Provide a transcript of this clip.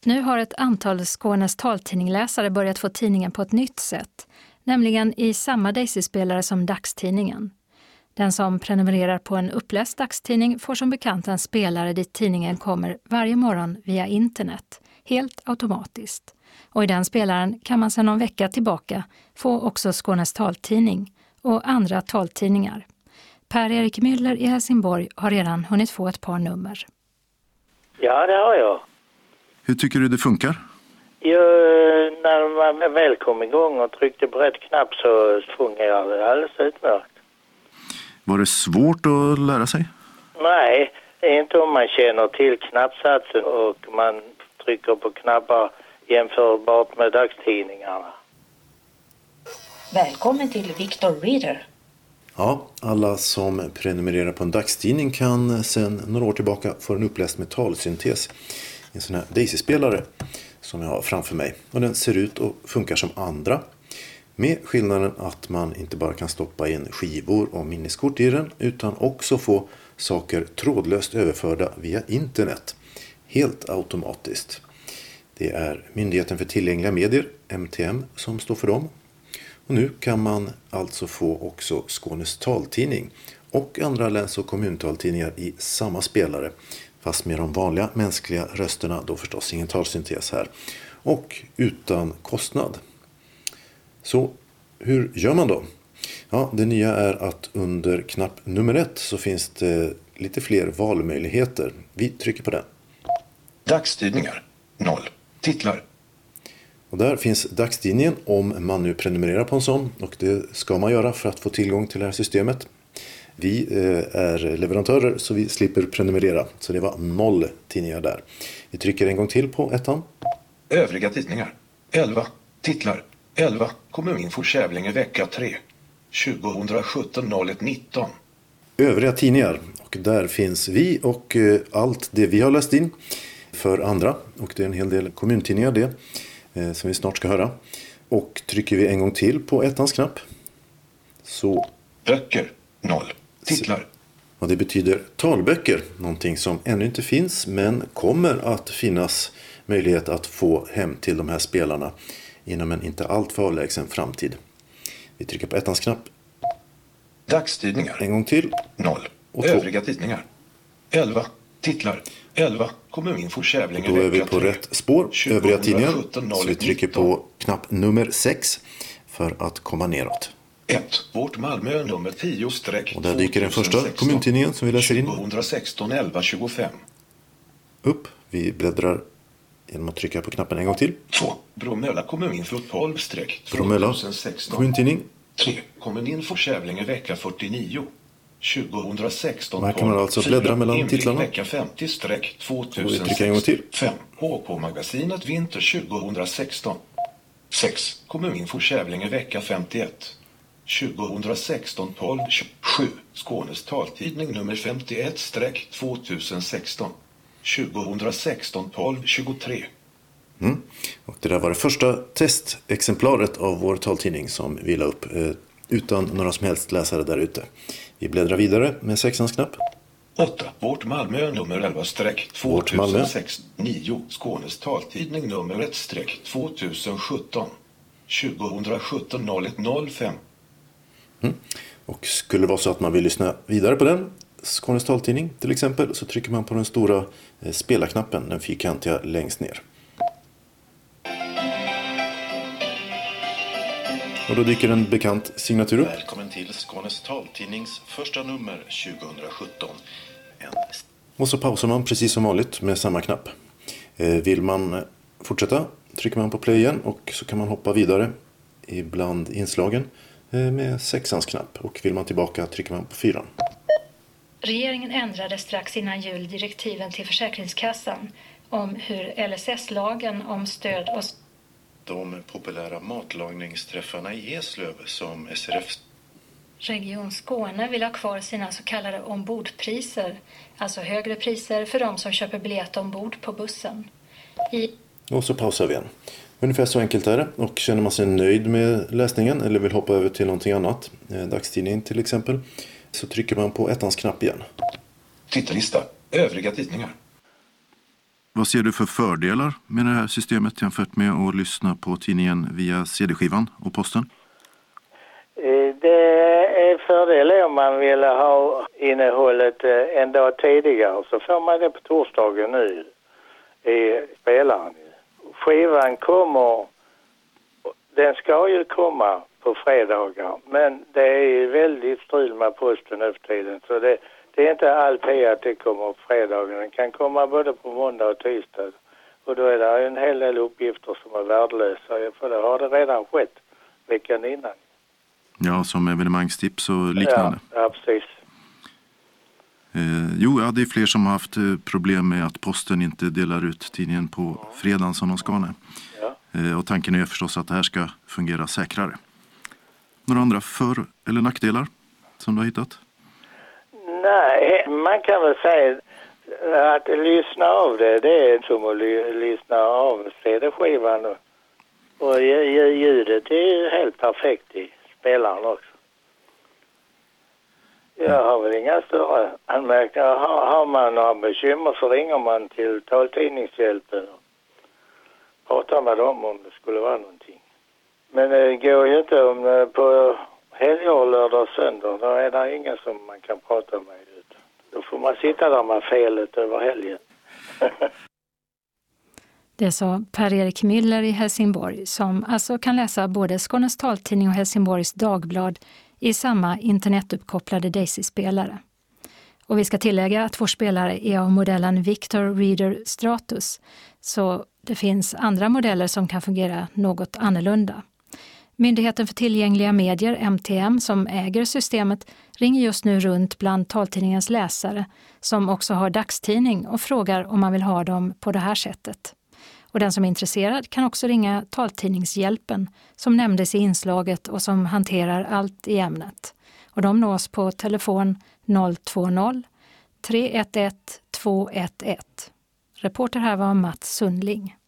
Nu har ett antal Skånes taltidningläsare börjat få tidningen på ett nytt sätt, nämligen i samma Daisy-spelare som dagstidningen. Den som prenumererar på en uppläst dagstidning får som bekant en spelare dit tidningen kommer varje morgon via internet, helt automatiskt. Och i den spelaren kan man sedan någon vecka tillbaka få också Skånes taltidning och andra taltidningar. Per-Erik Müller i Helsingborg har redan hunnit få ett par nummer. Ja, det har jag. Hur tycker du det funkar? Jo, när man väl kom igång och tryckte på rätt knapp så fungerade det alldeles utmärkt. Var det svårt att lära sig? Nej, inte om man känner till knappsatsen och man trycker på knappar jämförbart med dagstidningarna. Välkommen till Victor Reader. Ja, alla som prenumererar på en dagstidning kan sedan några år tillbaka få en uppläst med talsyntes. En sån här Daisy-spelare som jag har framför mig. Och den ser ut och funkar som andra. Med skillnaden att man inte bara kan stoppa in skivor och minneskort i den utan också få saker trådlöst överförda via internet. Helt automatiskt. Det är Myndigheten för tillgängliga medier, MTM, som står för dem. Och nu kan man alltså få också Skånes taltidning och andra läns- och kommuntaltidningar i samma spelare. Fast med de vanliga mänskliga rösterna, då förstås ingen talsyntes här. Och utan kostnad. Så hur gör man då? Ja, det nya är att under knapp nummer 1 så finns det lite fler valmöjligheter. Vi trycker på den. Dagstidningar 0. Titlar. Och där finns dagstidningen om man nu prenumererar på en sån. Och det ska man göra för att få tillgång till det här systemet. Vi är leverantörer så vi slipper prenumerera. Så det var 0 tidningar där. Vi trycker en gång till på ettan. Övriga tidningar 11. Titlar 11. Kommuninfo Kävlinge vecka 3. 2017-01-19. Övriga tidningar. Och där finns vi och allt det vi har läst in för andra. Och det är en hel del kommuntidningar det. Som vi snart ska höra. Och trycker vi en gång till på ettans knapp. Så. Böcker 0. Titlar. Och det betyder talböcker. Någonting som ännu inte finns men kommer att finnas möjlighet att få hem till de här spelarna inom en inte alltför avlägsen framtid. Vi trycker på ettans knapp. Dagstidningar. En gång till. 0. Och 2. Övriga tidningar 11. Titlar 11. Kommuninfo Kävlinge Då är vi vecka på 3. rätt spår. Övriga tidningar. 2017-01-19. Så vi trycker på knapp nummer 6 för att komma neråt. 1. Vårt Malmö nummer 10-. Och där dyker den första kommuntidningen som vi läser in. 2016-11-25. Upp. Vi bläddrar genom att trycka på knappen en gång till. 2. Bromölla kommuninfo 12-. Bromölla 2016. kommuntidning. 3. Kommuninfo Kävlinge vecka 49. 2016. Här kan man alltså bläddra mellan titlarna. Vecka 50-2006. Och vi trycker en gång till. 5. HK-magasinet vinter 2016. 6. Kommuninfo Kävlinge vecka 51. 2016-12-7. Skånes taltidning nummer 51-2016. 2016-12-23. Och det där var det första testexemplaret av vår taltidning som vi la upp utan några som helst läsare där ute. Vi bläddrar vidare med 6ans knapp. 8. Vårt Malmö nummer 11-2006. 9. Skånes taltidning nummer 1-2017. 2017-01-05. Och skulle det vara så att man vill lyssna vidare på den, Skånes taltidning till exempel, så trycker man på den stora spelarknappen, den fyrkantiga längst ner. Och då dyker en bekant signatur upp. Välkommen till Skånes taltidnings första nummer 2017. Och så pausar man precis som vanligt med samma knapp. Vill man fortsätta trycker man på play igen och så kan man hoppa vidare ibland inslagen med 6ans knapp. Och vill man tillbaka trycker man på 4. Regeringen ändrade strax innan jul direktiven till Försäkringskassan om hur LSS-lagen om stöd och de populära matlagningsträffarna i Eslöv som SRF Region Skåne vill ha kvar sina så kallade ombordpriser, alltså högre priser för de som köper biljett ombord på bussen. Och så pausar vi igen. Ungefär så enkelt är det. Och känner man sig nöjd med läsningen eller vill hoppa över till någonting annat, dagstidning till exempel, så trycker man på ettans knapp igen. Tittarlista. Övriga tidningar. Vad ser du för fördelar med det här systemet jämfört med att lyssna på tidningen via CD-skivan och posten? Det är fördel om man vill ha innehållet en dag tidigare, så får man det på torsdagen nu i spelaren. Skivan kommer, den ska ju komma på fredagar, men det är väldigt strul med posten nu för tiden, så det är inte alltid att det kommer på fredagen. Den kan komma både på måndag och tisdag, och då är det en hel del uppgifter som är värdelösa, för det har det redan skett veckan innan. Ja, som evenemangstips och liknande. Ja, precis. Det är fler som har haft problem med att posten inte delar ut tidningen på fredagen som de ska nu. Ja. Och tanken är förstås att det här ska fungera säkrare. Några andra för- eller nackdelar som du har hittat? Nej, man kan väl säga att lyssna av det är som att lyssna av CD-skivan. Och ljudet är ju helt perfekt i spelaren också. Jag har väl inga större anmärkningar. Har man några bekymmer så ringer man till taltidningshjälpen och pratar med dem om det skulle vara någonting. Men det går ju inte om på helger, lördag och söndag. Då är det ingen som man kan prata med. Då får man sitta där med felet över helgen. Det sa Per-Erik Müller i Helsingborg, som alltså kan läsa både Skånes taltidning och Helsingborgs Dagblad i samma internetuppkopplade Daisy-spelare. Och vi ska tillägga att vår spelare är av modellen Victor Reader Stratus, så det finns andra modeller som kan fungera något annorlunda. Myndigheten för tillgängliga medier, MTM, som äger systemet, ringer just nu runt bland taltidningens läsare som också har dagstidning och frågar om man vill ha dem på det här sättet. Och den som är intresserad kan också ringa Taltidningshjälpen som nämndes i inslaget och som hanterar allt i ämnet. Och de nås på telefon 020 311 211. Reporter här var Mats Sundling.